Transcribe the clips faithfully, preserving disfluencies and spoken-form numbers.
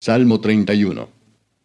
Salmo treinta y uno.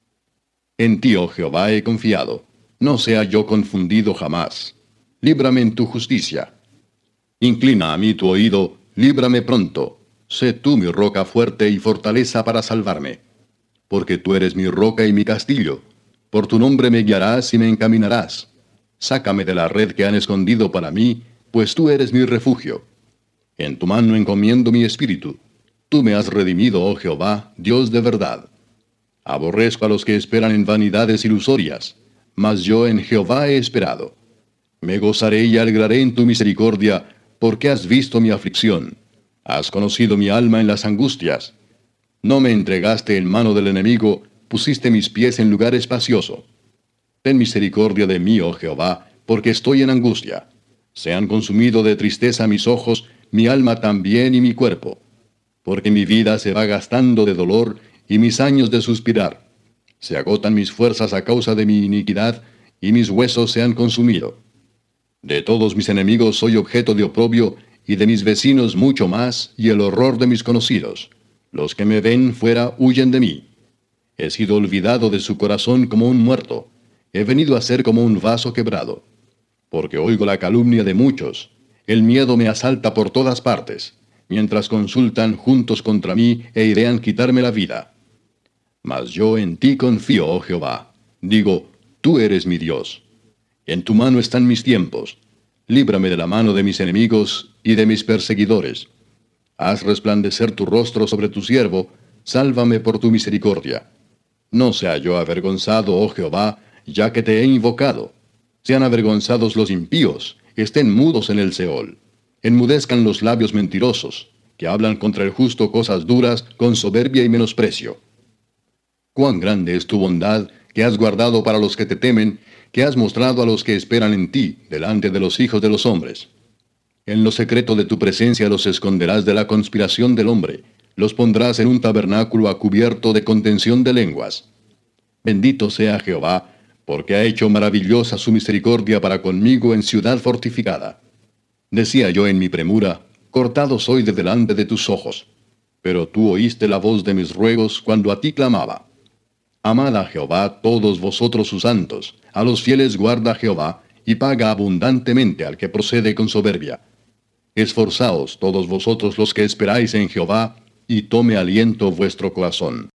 En ti, oh Jehová, he confiado. No sea yo confundido jamás. Líbrame en tu justicia. Inclina a mí tu oído, líbrame pronto. Sé tú mi roca fuerte y fortaleza para salvarme. Porque tú eres mi roca y mi castillo. Por tu nombre me guiarás y me encaminarás. Sácame de la red que han escondido para mí, pues tú eres mi refugio. En tu mano encomiendo mi espíritu. Tú me has redimido, oh Jehová, Dios de verdad. Aborrezco a los que esperan en vanidades ilusorias, mas yo en Jehová he esperado. Me gozaré y alegraré en tu misericordia, porque has visto mi aflicción. Has conocido mi alma en las angustias. No me entregaste en mano del enemigo, pusiste mis pies en lugar espacioso. Ten misericordia de mí, oh Jehová, porque estoy en angustia. Se han consumido de tristeza mis ojos, mi alma también y mi cuerpo. Porque mi vida se va gastando de dolor, y mis años de suspirar. Se agotan mis fuerzas a causa de mi iniquidad, y mis huesos se han consumido. De todos mis enemigos soy objeto de oprobio, y de mis vecinos mucho más, y el horror de mis conocidos. Los que me ven fuera huyen de mí. He sido olvidado de su corazón como un muerto. He venido a ser como un vaso quebrado. Porque oigo la calumnia de muchos. El miedo me asalta por todas partes, mientras consultan juntos contra mí e idean quitarme la vida. Mas yo en ti confío, oh Jehová. Digo, tú eres mi Dios. En tu mano están mis tiempos. Líbrame de la mano de mis enemigos y de mis perseguidores. Haz resplandecer tu rostro sobre tu siervo, sálvame por tu misericordia. No sea yo avergonzado, oh Jehová, ya que te he invocado. Sean avergonzados los impíos, estén mudos en el Seol. Enmudezcan los labios mentirosos, que hablan contra el justo cosas duras con soberbia y menosprecio. Cuán grande es tu bondad, que has guardado para los que te temen, que has mostrado a los que esperan en ti, delante de los hijos de los hombres. En lo secreto de tu presencia los esconderás de la conspiración del hombre, los pondrás en un tabernáculo a cubierto de contención de lenguas. Bendito sea Jehová, porque ha hecho maravillosa su misericordia para conmigo en ciudad fortificada. Decía yo en mi premura, cortado soy de delante de tus ojos. Pero tú oíste la voz de mis ruegos cuando a ti clamaba. Amad a Jehová todos vosotros sus santos, a los fieles guarda Jehová, y paga abundantemente al que procede con soberbia. Esforzaos todos vosotros los que esperáis en Jehová, y tome aliento vuestro corazón.